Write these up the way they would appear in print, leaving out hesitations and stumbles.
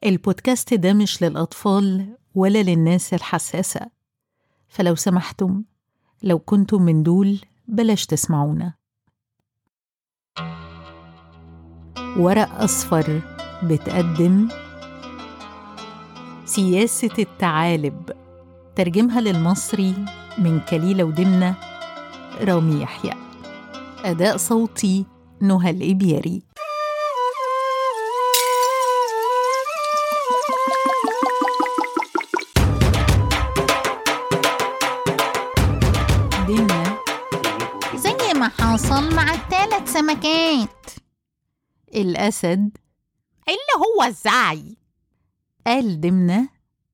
البودكاست ده مش للأطفال ولا للناس الحساسة، فلو سمحتم لو كنتم من دول بلاش تسمعونا. ورق أصفر بتقدم سياسة الثعالب، ترجمها للمصري من كليلة ودمنة رامي يحيى، أداء صوتي نهى الإبياري. دمنة زي ما حصل مع ال3 سمكات. الأسد اللي هو الزعي. قال دمنة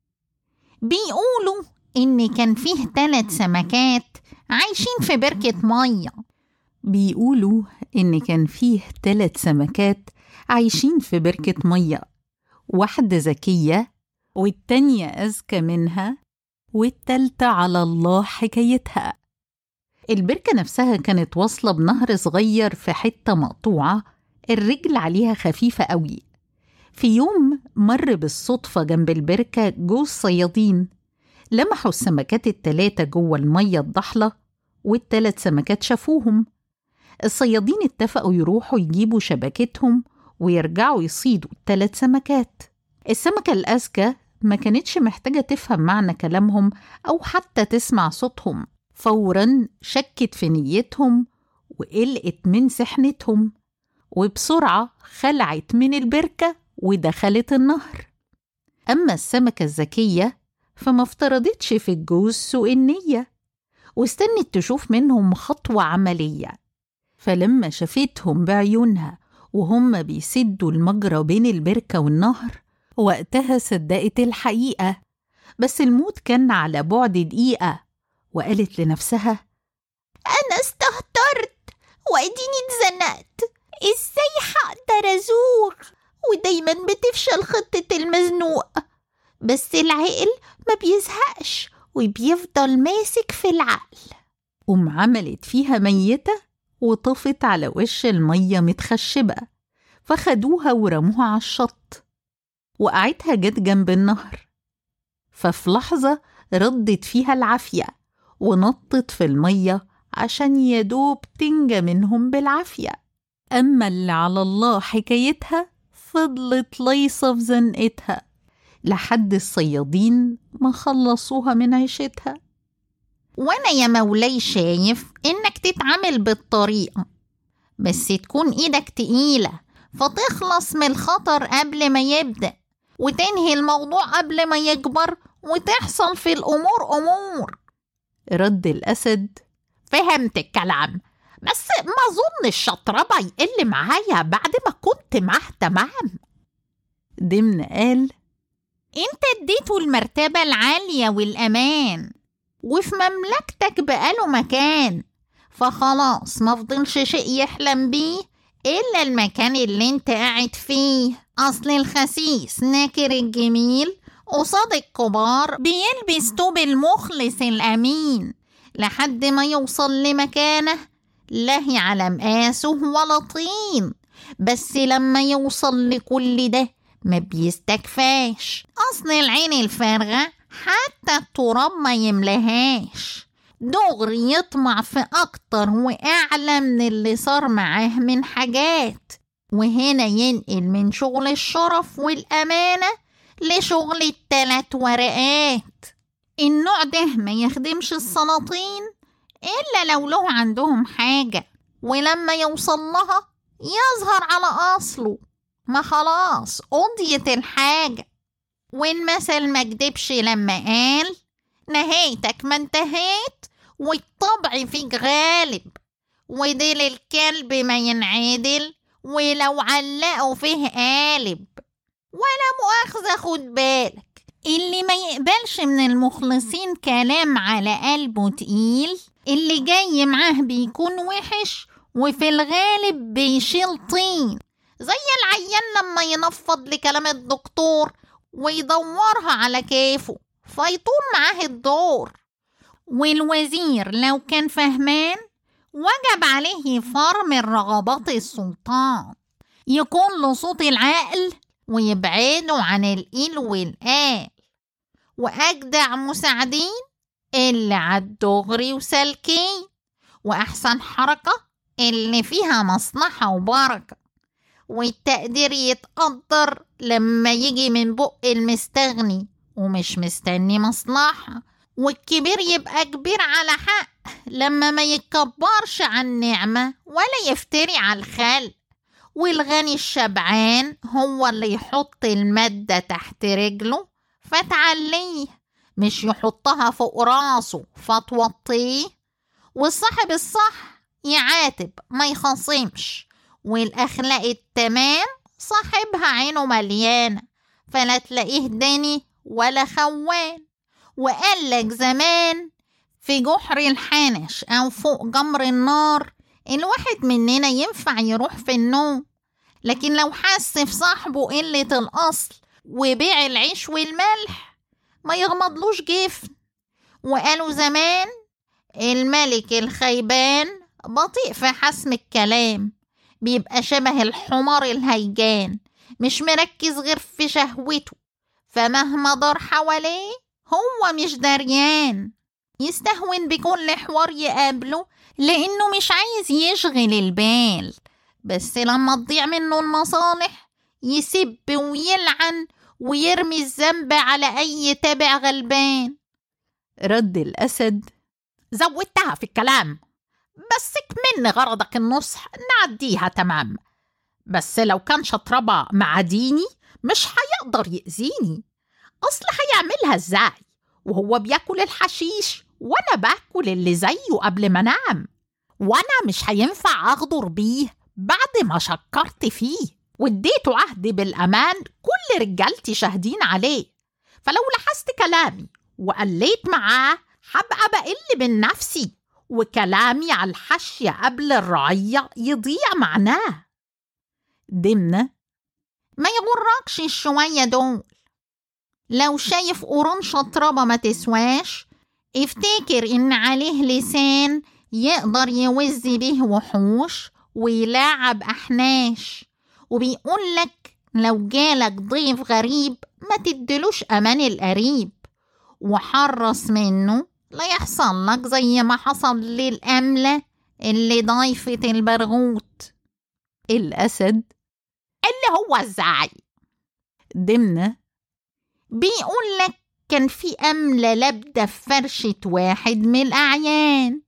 بيقولوا إن كان فيه 3 سمكات عايشين في بركة مية. بيقولوا إن كان فيه 3 سمكات عايشين في بركة مية، واحدة ذكية والتانية أذكى منها والتالتة على الله حكايتها. البركة نفسها كانت واصلة بنهر صغير في حتة مقطوعة، الرجل عليها خفيفة قوي. في يوم مر بالصدفة جنب البركة جوز صيادين، لمحوا السمكات ال3 جوه المية الضحلة، وال3 سمكات شافوهم. الصيادين اتفقوا يروحوا يجيبوا شبكتهم ويرجعوا يصيدوا ال3 سمكات. السمكة الأذكى ما كانتش محتاجة تفهم معنى كلامهم أو حتى تسمع صوتهم، فوراً شكت في نيتهم وقلقت من سحنتهم، وبسرعة خلعت من البركة ودخلت النهر. أما السمكة الذكية فما افترضتش في الجوز سوء النية، واستنت تشوف منهم خطوة عملية. فلما شافتهم بعيونها وهم بيسدوا المجرى بين البركة والنهر، وقتها صدقت الحقيقة، بس الموت كان على بعد دقيقة، وقالت لنفسها: أنا استهترت وأديني اتزنقت، إزاي هقدر أزور؟ ودايما بتفشل خطة المزنوق، بس العقل ما بيزهقش وبيفضل ماسك في العقل. عملت فيها ميتة وطفت على وش المية متخشبة، فخدوها ورموها على الشط. وقعتها جت جنب النهر، ففي لحظة ردت فيها العافية ونطت في المية عشان يدوب تنجى منهم بالعافية. أما اللي على الله حكايتها فضلت ليصة في زنقتها لحد الصيادين ما خلصوها من عيشتها. وأنا يا مولاي شايف إنك تتعامل بالطريقة، بس تكون إيدك تقيلة فتخلص من الخطر قبل ما يبدأ، وتنهي الموضوع قبل ما يكبر وتحصل في الأمور أمور. رد الأسد: فهمت الكلام، بس ما أظن الشطربة يقل معايا بعد ما كنت معاه تمام. دمن قال: انت اديته المرتبة العالية والأمان، وفي مملكتك بقاله مكان، فخلاص ما فضلش شيء يحلم بيه إلا المكان اللي انت قاعد فيه. أصل الخسيس ناكر الجميل قصاد الكبار بيلبس توب المخلص الأمين لحد ما يوصل لمكانه، لا على مقاسه ولا طين. بس لما يوصل لكل ده ما بيستكفاش، أصل العين الفارغة حتى التراب ما يملهاش، دغري يطمع في أكتر وأعلى من اللي صار معاه من حاجات، وهنا ينقل من شغل الشرف والأمانة لشغل ال3 ورقات. النوع ده ما يخدمش السلاطين إلا لو له عندهم حاجة، ولما يوصل لها يظهر على أصله، ما خلاص قضيت الحاجة. والمثل ما كدبش لما قال: نهايتك ما انتهيت والطبع فيك غالب، وديل الكلب ما ينعدل ولو علقوا فيه قالب. ولا مؤاخذة، خد بالك، اللي ما يقبلش من المخلصين كلام على قلبه تقيل، اللي جاي معاه بيكون وحش وفي الغالب بيشيل طين، زي العيان لما ينفض لكلام الدكتور ويدورها على كيفه فيطول معاه الدور. والوزير لو كان فهمان وجب عليه فرم الرغبات السلطان، يكون له صوت العقل ويبعدوا عن القيل والقال، وأجدع مساعدين اللي عالدغري وسالكين، وأحسن حركة اللي فيها مصلحة وبركة، والتقدير يتقدر لما يجي من بق المستغني ومش مستني مصلحة، والكبير يبقى كبير على حق لما ما يتكبرش عن نعمة ولا يفتري على الخلق، والغني الشبعان هو اللي يحط المادة تحت رجله فتعليه، مش يحطها فوق راسه فتوطيه، والصاحب الصح يعاتب ما يخاصمش، والأخلاق التمام صاحبها عينه مليانة فلا تلاقيه داني ولا خوان. وقالك زمان في جحر الحنش أو فوق جمر النار الواحد مننا ينفع يروح في النوم، لكن لو حس في صاحبه قلة الأصل وبيع العيش والملح ما يغمضلوش جفن. وقالوا زمان الملك الخيبان بطيء في حسم الكلام، بيبقى شبه الحمار الهيجان مش مركز غير في شهوته، فمهما دار حواليه هو مش دريان، يستهون بكل حوار يقابله لأنه مش عايز يشغل البال، بس لما تضيع منه المصالح يسب ويلعن ويرمي الذنب على أي تابع غلبان. رد الأسد: زودتها في الكلام، بس كمن غرضك النصح نعديها تمام، بس لو كان شطربة مع ديني مش هيقدر يأذيني، أصل هيعملها ازاي وهو بياكل الحشيش وانا باكل اللي زيه قبل ما انام، وانا مش هينفع اغدر بيه بعد ما شكرت فيه واديته عهد بالامان كل رجالتي شاهدين عليه، فلو لاحظت كلامي وقليت معاه هبقى بقل من نفسي، وكلامي على الحشية قبل الرعية يضيع معناه. دمنة: ما يغركش الشوية دول، لو شايف قرون شطربة ما تسواش افتكر ان عليه لسان يقدر يوز به وحوش ويلاعب أحناش، وبيقولك لو جالك ضيف غريب ما تدلوش أمان القريب، وحرص منه لا يحصل لك زي ما حصل للأملة اللي ضيفة البرغوت. الأسد: اللي هو ازاي؟ دمنة: بيقولك كان في أملة لابدة في فرشة واحد من الأعيان.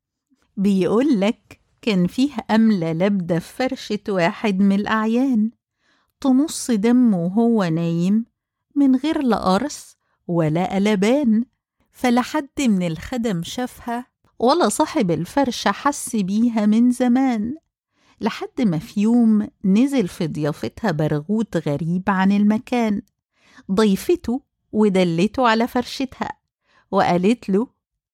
بيقولك كان فيه أملة لابدة في فرشة واحد من الأعيان، تمص دمه وهو نايم من غير لا قرص ولا قلبان، فلا حد من الخدم شافها ولا صاحب الفرشة حس بيها من زمان، لحد ما في يوم نزل في ضيافتها برغوت غريب عن المكان، ضيفته ودلته على فرشتها وقالت له: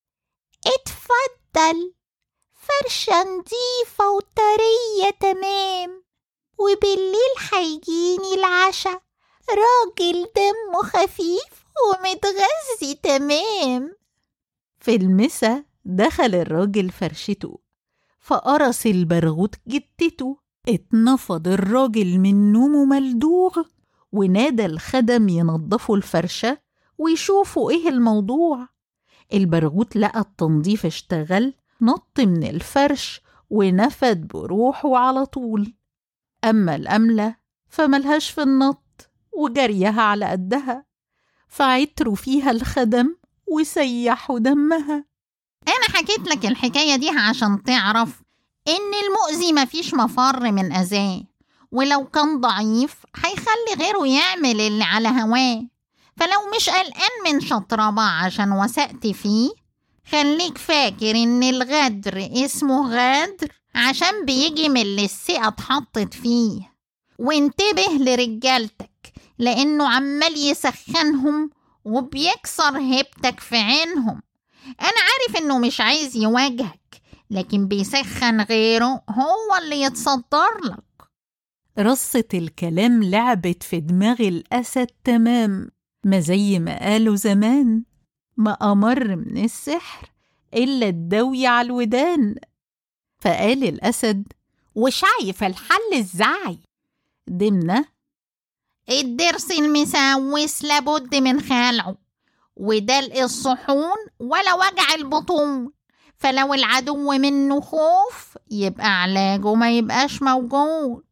اتفضل، فرشة نضيفة وطرية تمام، وبالليل هيجيني العشاء راجل دمه خفيف ومتغذي تمام. في المسا دخل الراجل فرشته فقرص البرغوت جتته، اتنفض الراجل من نومه ملدوغ ونادى الخدم ينظفوا الفرشة ويشوفوا ايه الموضوع. البرغوت لقى التنظيف اشتغل، نط من الفرش ونفد بروحه على طول. أما الأملة فملهاش في النط وجريها على قدها، فعتروا فيها الخدم وسيحوا دمها. أنا حكيت لك الحكاية دي عشان تعرف إن المؤذي مفيش مفر من أذاه، ولو كان ضعيف هيخلي غيره يعمل اللي على هواه، فلو مش قلقان من شطربة عشان وثقت فيه خليك فاكر إن الغدر اسمه غدر عشان بيجي من اللي الثقة اتحطت فيه، وانتبه لرجالتك لأنه عمال يسخنهم وبيكسر هيبتك في عينهم. أنا عارف إنه مش عايز يواجهك، لكن بيسخن غيره هو اللي يتصدر لك. رصة الكلام لعبت في دماغ الأسد تمام، ما زي ما قالوا زمان: ما أمر من السحر إلا الدوي على الودان. فقال الأسد: وشايف الحل إزاي؟ دمنة: الضرس المسوس لابد من خلعه، ودلق الصحون ولا وجع البطون، فلو العدو منه خوف يبقى علاجه ما يبقاش موجود.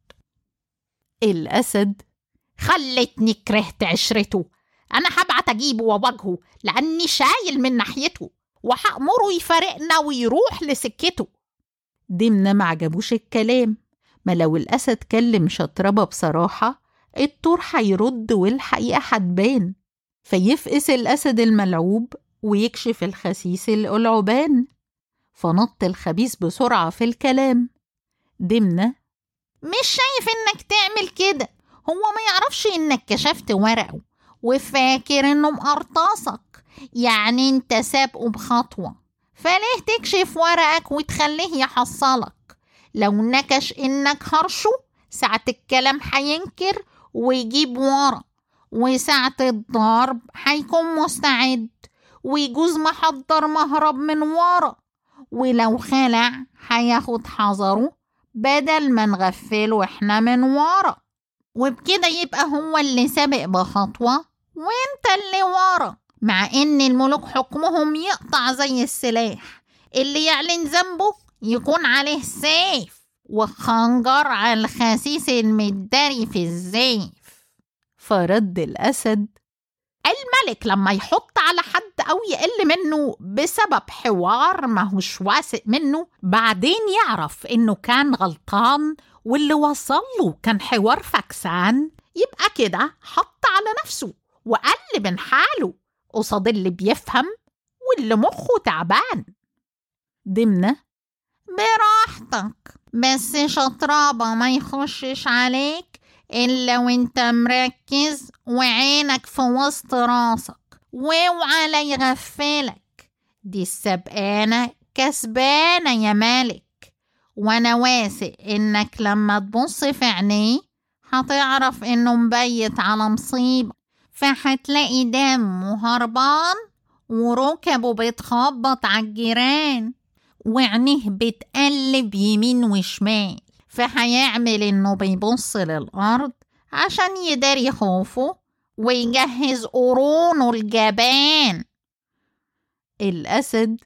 الأسد: خلتني كرهت عشرته، أنا هبعت أجيبه وواجهه لأني شايل من ناحيته، وهأمره يفارقنا ويروح لسكته. دمنة معجبوش الكلام، ما لو الأسد كلم شطربة بصراحة الطور هيرد والحقيقة هتبان، فيفقس الأسد الملعوب ويكشف الخسيس القلعبان. فنط الخبيث بسرعة في الكلام. دمنة: مش شايف إنك تعمل كده، هو ما يعرفش إنك كشفت ورقه وفاكر إنه مقرطاسك، يعني إنت سابقه بخطوة، فليه تكشف ورقك وتخليه يحصلك؟ لو نكش إنك هرشه ساعة الكلام هينكر ويجيب ورا، وساعة الضرب هيكون مستعد ويجوز محضر مهرب من ورا، ولو خلع هياخد حذره بدل ما نغفله احنا من ورا، وبكده يبقى هو اللي سابق بخطوة وانت اللي ورا. مع ان الملوك حكمهم يقطع زي السلاح، اللي يعلن ذنبه يكون عليه سيف وخنجر على الخسيس المداري في الزيف. فرد الأسد: الملك لما يحط على حد أو يقل منه بسبب حوار ما هوش واثق منه، بعدين يعرف إنه كان غلطان واللي وصله كان حوار فكسان، يبقى كده حط على نفسه وقل من حاله قصاد اللي بيفهم واللي مخه تعبان. دمنة: براحتك، بس شطرابة ما يخشش عليك إلا وانت مركز وعينك في وسط راسك، واوعى لا يغفلك، دي السبقانة كسبانة يا مالك، وانا واثق انك لما تبص في عينيه هتعرف انه مبيت على مصيبة، فهتلاقي دمه هربان وركبه بتخبط على الجيران وعينيه بتقلب يمين وشمال، فهيعمل انه بيبص للأرض عشان يداري خوفه ويجهز قرونه الجبان. الأسد: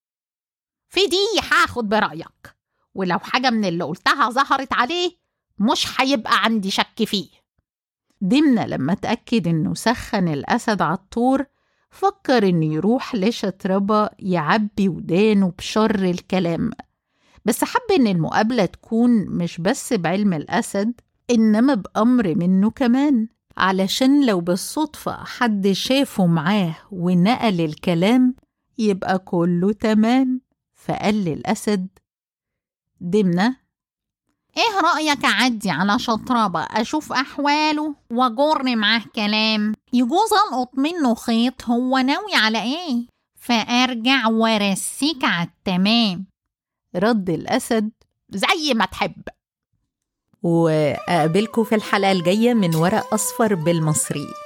في دي هاخد برأيك، ولو حاجة من اللي قلتها ظهرت عليه مش هيبقى عندي شك فيه. دمنة لما تأكد إنه سخن الأسد على الطور فكر إنه يروح لشطربة يعبي ودانه بشر الكلام، بس حب إن المقابلة تكون مش بس بعلم الأسد إنما بأمر منه كمان، علشان لو بالصدفة حد شافه معاه ونقل الكلام يبقى كله تمام. فقال للأسد: دمنة، ايه رأيك أعدي على شطربة أشوف أحواله وجرني معاه كلام، يجوز ألقط منه خيط هو ناوي على ايه، فأرجع وارسيك على التمام. رد الأسد: زي ما تحب. وأقابلكم في الحلقة الجاية من ورق أصفر بالمصري.